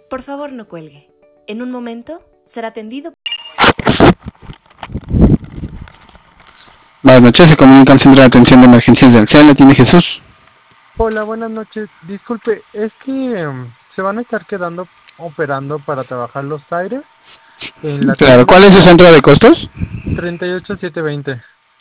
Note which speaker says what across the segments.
Speaker 1: Por favor, no cuelgue. En un momento será atendido.
Speaker 2: Buenas noches, se comunica al Centro de Atención de Emergencias del CEA, ¿la tiene Jesús?
Speaker 3: Hola, buenas noches. Disculpe, es que se van a estar quedando operando para trabajar los aires en la
Speaker 2: Claro, ¿cuál es su centro de costos?
Speaker 3: 38720.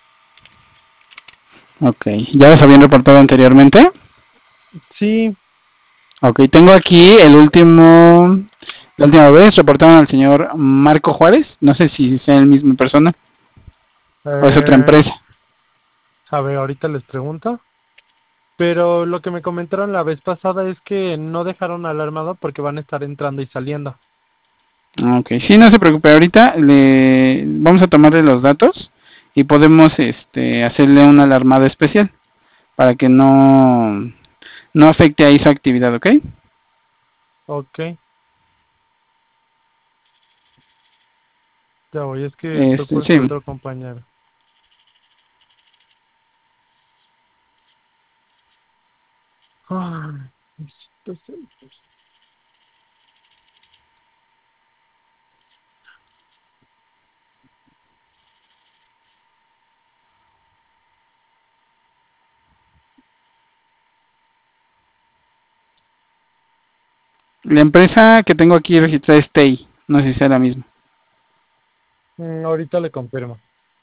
Speaker 2: Ok, ¿ya los habían reportado anteriormente?
Speaker 3: Sí,
Speaker 2: Ok, tengo aquí la última vez reportaron al señor Marco Juárez, no sé si sea el mismo persona o es otra
Speaker 3: eh,
Speaker 2: empresa.
Speaker 3: a ver, ahorita les pregunto. Pero lo que me comentaron la vez pasada es que no dejaron alarmado porque van a estar entrando y saliendo.
Speaker 2: Ok, sí, no se preocupe, ahorita le vamos a tomarle los datos y podemos hacerle una alarmada especial para que no afecte ahí su actividad, ¿ok?
Speaker 3: Ok, ya voy, es que estoy por
Speaker 2: Sí.
Speaker 3: su otro compañero. Ay,
Speaker 2: La empresa que tengo aquí registrada es TEI, no sé si sea la misma.
Speaker 3: ahorita le confirmo.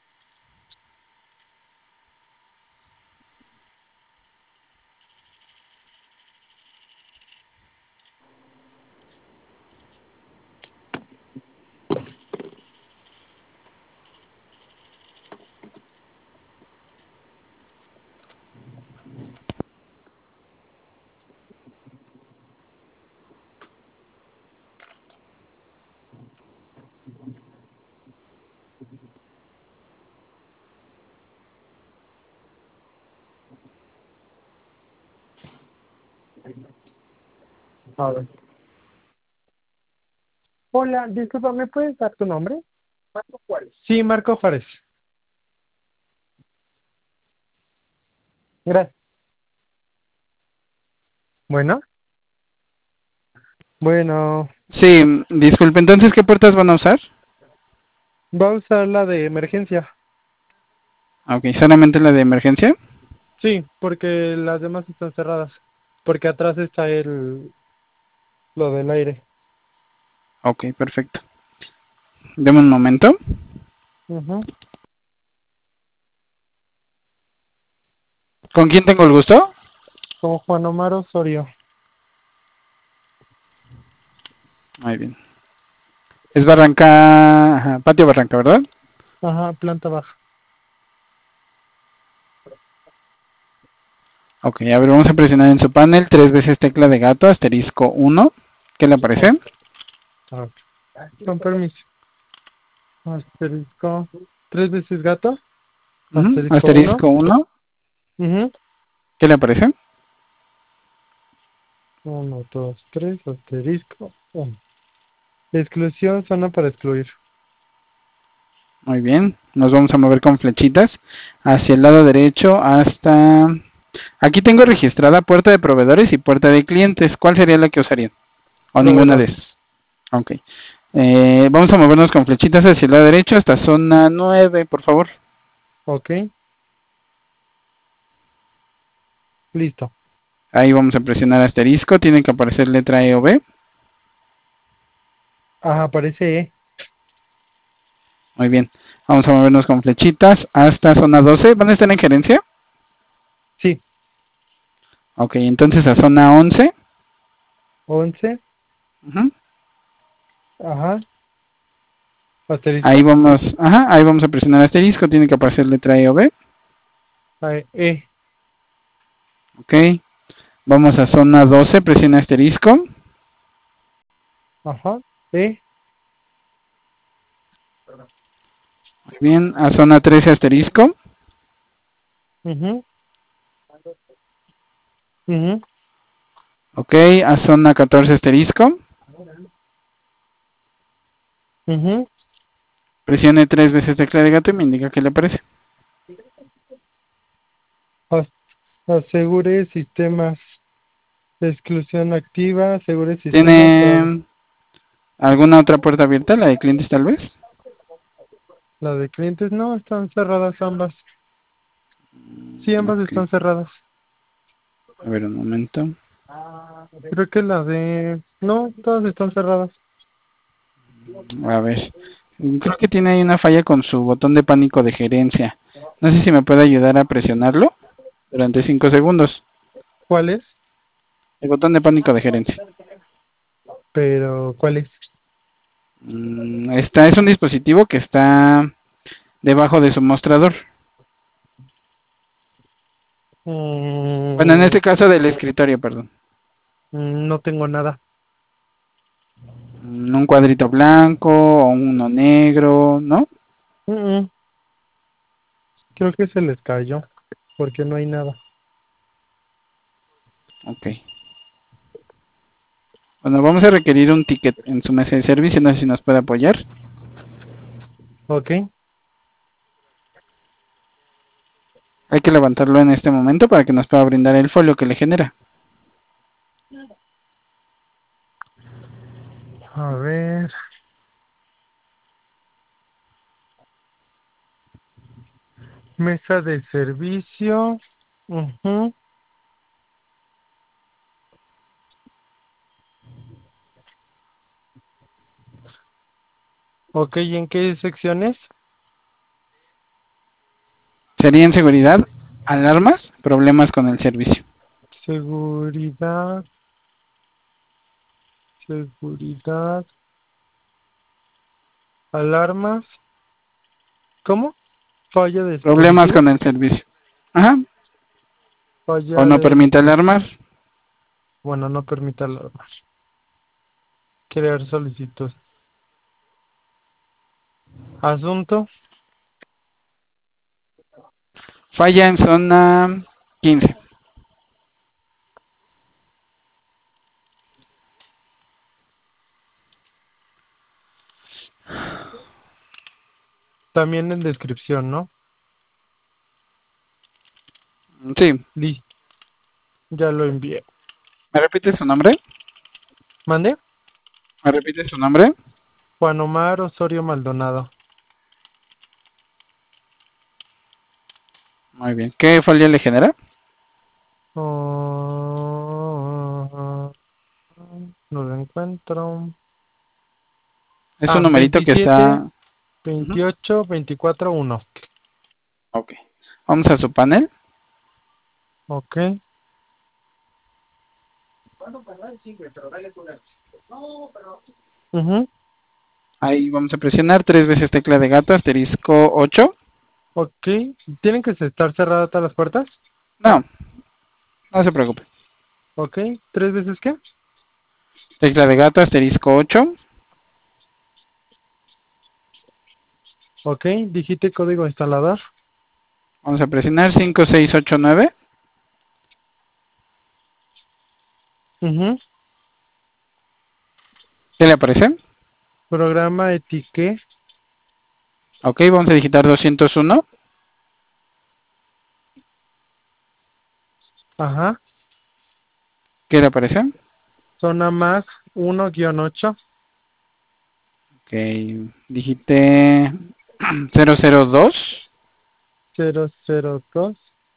Speaker 3: A ver. Hola, disculpa, ¿me puedes dar tu nombre? Marco Juárez. Sí, Marco Juárez. Gracias. Bueno, bueno,
Speaker 2: Sí, disculpe, entonces, ¿qué puertas van a usar?
Speaker 3: va a usar la de emergencia.
Speaker 2: Ok, solamente la de emergencia.
Speaker 3: Sí, porque las demás están cerradas. Porque atrás está lo del aire.
Speaker 2: Ok, perfecto. Deme un momento.
Speaker 3: Ujú.
Speaker 2: ¿Con quién tengo el gusto?
Speaker 3: Como Juan Omar Osorio.
Speaker 2: Muy bien. Es Barranca, ajá, Patio Barranca, ¿verdad?
Speaker 3: Ajá, planta baja.
Speaker 2: Ok, a ver, vamos a presionar en su panel 3 veces tecla de gato, asterisco 1. ¿Qué le aparece?
Speaker 3: Ok, a ver. Con permiso. Asterisco. 3 veces gato.
Speaker 2: Ujú,
Speaker 3: Asterisco 1.
Speaker 2: asterisco 1.
Speaker 3: Ujú.
Speaker 2: ¿Qué le aparece?
Speaker 3: 1, 2, 3. Asterisco 1. Exclusión, zona para excluir.
Speaker 2: Muy bien. Nos vamos a mover con flechitas hacia el lado derecho hasta... Aquí tengo registrada puerta de proveedores y puerta de clientes. ¿Cuál sería la que usaría? O ninguna de
Speaker 3: Proveedor.
Speaker 2: esas. Ok. Vamos a movernos con flechitas hacia el lado derecho hasta zona 9, por favor.
Speaker 3: Ok, listo.
Speaker 2: Ahí vamos a presionar asterisco. Tiene que aparecer letra E o B.
Speaker 3: Ajá, aparece E.
Speaker 2: Muy bien. Vamos a movernos con flechitas hasta zona 12. ¿Van a estar en gerencia?
Speaker 3: Sí,
Speaker 2: Ok, entonces a zona 11.
Speaker 3: 11.
Speaker 2: Ujú.
Speaker 3: Ajá,
Speaker 2: Ahí
Speaker 3: asterisco.
Speaker 2: vamos, ajá, ahí vamos a presionar asterisco. Tiene que aparecer letra E o B.
Speaker 3: E.
Speaker 2: Ok. Vamos a zona 12. Presiona asterisco.
Speaker 3: Ajá, E.
Speaker 2: Muy bien. A zona 13 asterisco.
Speaker 3: Mhm. Mhm.
Speaker 2: Ok. A zona 14 asterisco.
Speaker 3: Mhm.
Speaker 2: Presione 3 veces tecla de gato y me indica qué le aparece.
Speaker 3: Asegure sistemas. Exclusión activa, asegure sistemas.
Speaker 2: Tiene, ¿Alguna otra puerta abierta? ¿La de clientes tal vez?
Speaker 3: La de clientes no, están cerradas ambas. Sí, ambas
Speaker 2: Ok.
Speaker 3: están cerradas.
Speaker 2: A ver, un momento.
Speaker 3: Creo que la de... No, todas están cerradas.
Speaker 2: A ver. Creo que tiene ahí una falla con su botón de pánico de gerencia. No sé si me puede ayudar a presionarlo durante 5 segundos.
Speaker 3: ¿Cuál es?
Speaker 2: El botón de pánico de gerencia.
Speaker 3: Pero, ¿cuál es?
Speaker 2: Es un dispositivo que está debajo de su mostrador. Bueno, en
Speaker 3: Mm,
Speaker 2: este caso del escritorio, perdón.
Speaker 3: no tengo nada.
Speaker 2: Un cuadrito blanco o uno negro, ¿no?
Speaker 3: Mm, mm. Creo que se les cayó, porque no hay nada.
Speaker 2: Ok. Bueno, vamos a requerir un ticket en su mesa de servicio. No sé si nos puede apoyar.
Speaker 3: Ok,
Speaker 2: Hay que levantarlo en este momento para que nos pueda brindar el folio que le genera.
Speaker 3: a ver. Mesa de servicio. Ujú. Ok, ¿y en qué secciones?
Speaker 2: Sería en seguridad, alarmas, problemas con el servicio.
Speaker 3: Seguridad, seguridad, alarmas. ¿Cómo? Falla de
Speaker 2: Problemas
Speaker 3: dispositivo.
Speaker 2: con el servicio. Ajá. O
Speaker 3: Falla
Speaker 2: no
Speaker 3: de
Speaker 2: permite alarmar.
Speaker 3: dispositivo. Bueno, no permite alarmas. Crear solicitud. Asunto.
Speaker 2: Falla en zona 15.
Speaker 3: También en descripción, ¿no?
Speaker 2: Sí.
Speaker 3: Listo. Ya lo envié.
Speaker 2: ¿Me repite su nombre?
Speaker 3: ¿Mande?
Speaker 2: ¿Me repite su nombre?
Speaker 3: Juan Omar Osorio Maldonado.
Speaker 2: Muy bien. ¿Qué folio le genera?
Speaker 3: Oh, no lo encuentro.
Speaker 2: Es un
Speaker 3: Ah,
Speaker 2: numerito que
Speaker 3: 27,
Speaker 2: está... Ujú.
Speaker 3: 28, 24, 1.
Speaker 2: Ok. Vamos a su panel.
Speaker 3: Ok. Ujú.
Speaker 2: Ahí vamos a presionar 3 veces tecla de gato, asterisco 8.
Speaker 3: Ok. ¿Tienen que estar cerradas todas las puertas?
Speaker 2: No, no se preocupe.
Speaker 3: Ok. ¿Tres veces qué?
Speaker 2: Tecla de gato, asterisco 8.
Speaker 3: Ok. Digite código instalador.
Speaker 2: Vamos a presionar 5, 6, 8, 9.
Speaker 3: Ujú.
Speaker 2: ¿Qué le aparece?
Speaker 3: Programa etique.
Speaker 2: Ok, vamos a digitar 201.
Speaker 3: Ajá.
Speaker 2: ¿Qué le aparece?
Speaker 3: Zona más 1-8.
Speaker 2: Ok, digite 002.
Speaker 3: 002.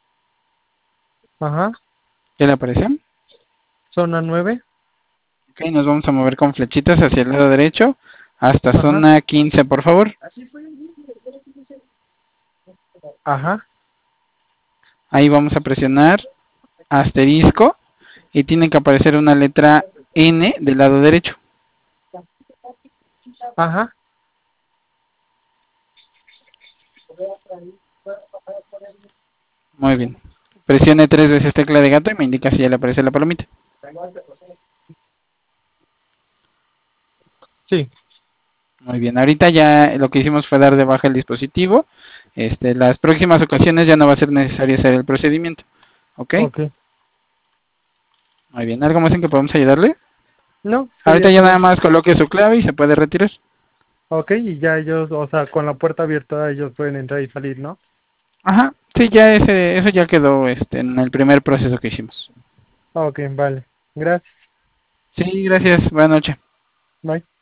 Speaker 3: Ajá.
Speaker 2: ¿Qué le aparece?
Speaker 3: Zona 9.
Speaker 2: Ok, nos vamos a mover con flechitas hacia el lado derecho hasta
Speaker 3: Ajá.
Speaker 2: zona 15, por favor.
Speaker 3: Ajá.
Speaker 2: Ahí vamos a presionar asterisco y tiene que aparecer una letra N del lado derecho.
Speaker 3: Ajá.
Speaker 2: Muy bien. Presione 3 veces tecla de gato y me indica si ya le aparece la palomita.
Speaker 3: Sí.
Speaker 2: Muy bien. Ahorita ya lo que hicimos fue dar de baja el dispositivo. Las próximas ocasiones ya no va a ser necesario hacer el procedimiento. ¿Ok?
Speaker 3: Ok.
Speaker 2: Muy bien. ¿Algo más en que podamos ayudarle?
Speaker 3: No,
Speaker 2: Ahorita
Speaker 3: sería
Speaker 2: ya nada
Speaker 3: todo.
Speaker 2: más coloque su clave y se puede retirar.
Speaker 3: Ok, y ya ellos, o sea, con la puerta abierta ellos pueden entrar y salir, ¿no?
Speaker 2: Ajá. Sí, ya eso ya quedó en el primer proceso que hicimos.
Speaker 3: Ok, vale. Gracias.
Speaker 2: Sí, gracias. Buenas noches.
Speaker 3: Bye.